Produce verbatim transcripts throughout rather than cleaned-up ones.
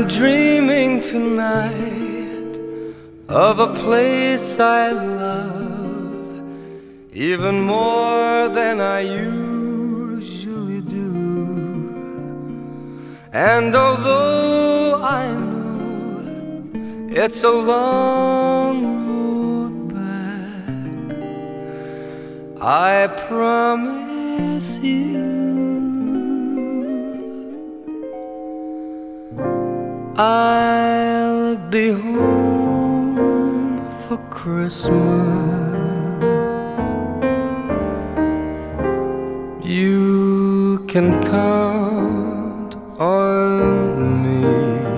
I'm dreaming tonight of a place I love even more than I usually do. And although I know it's a long road back, I promise you I'll be home for Christmas. You can count on me.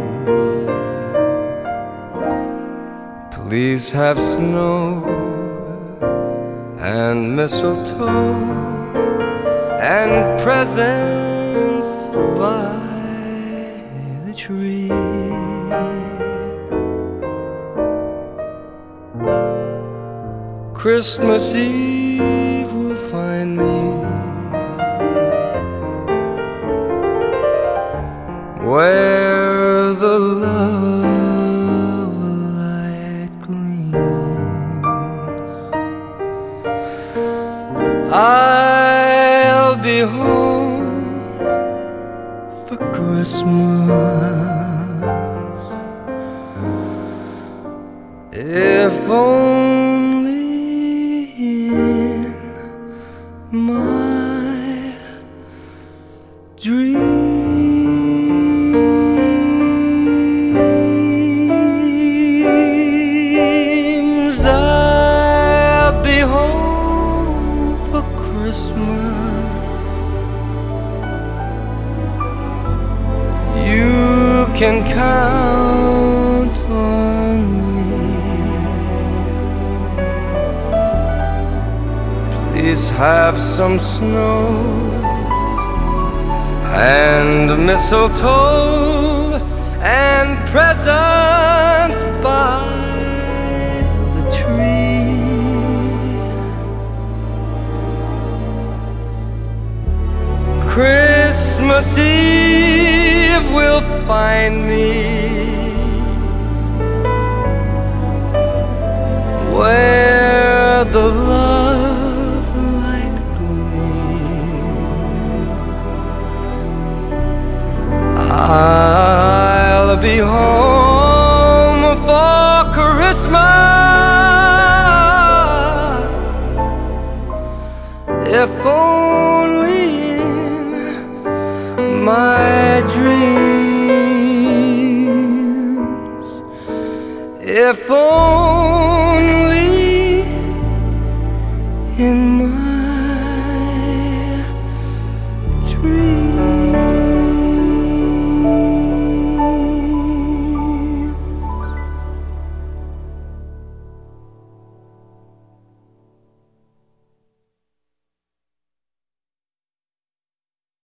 Please have snow and mistletoe and presents by the tree. Christmas Eve will find me where the love light gleams. I'll be home for Christmas, if only in my dreams. I'll be home for Christmas. You can count on me. Please have some snow and mistletoe and presents by the tree. Christmas Eve will find me where the love light gleams. I'll be home for Christmas, if only in my dreams, if only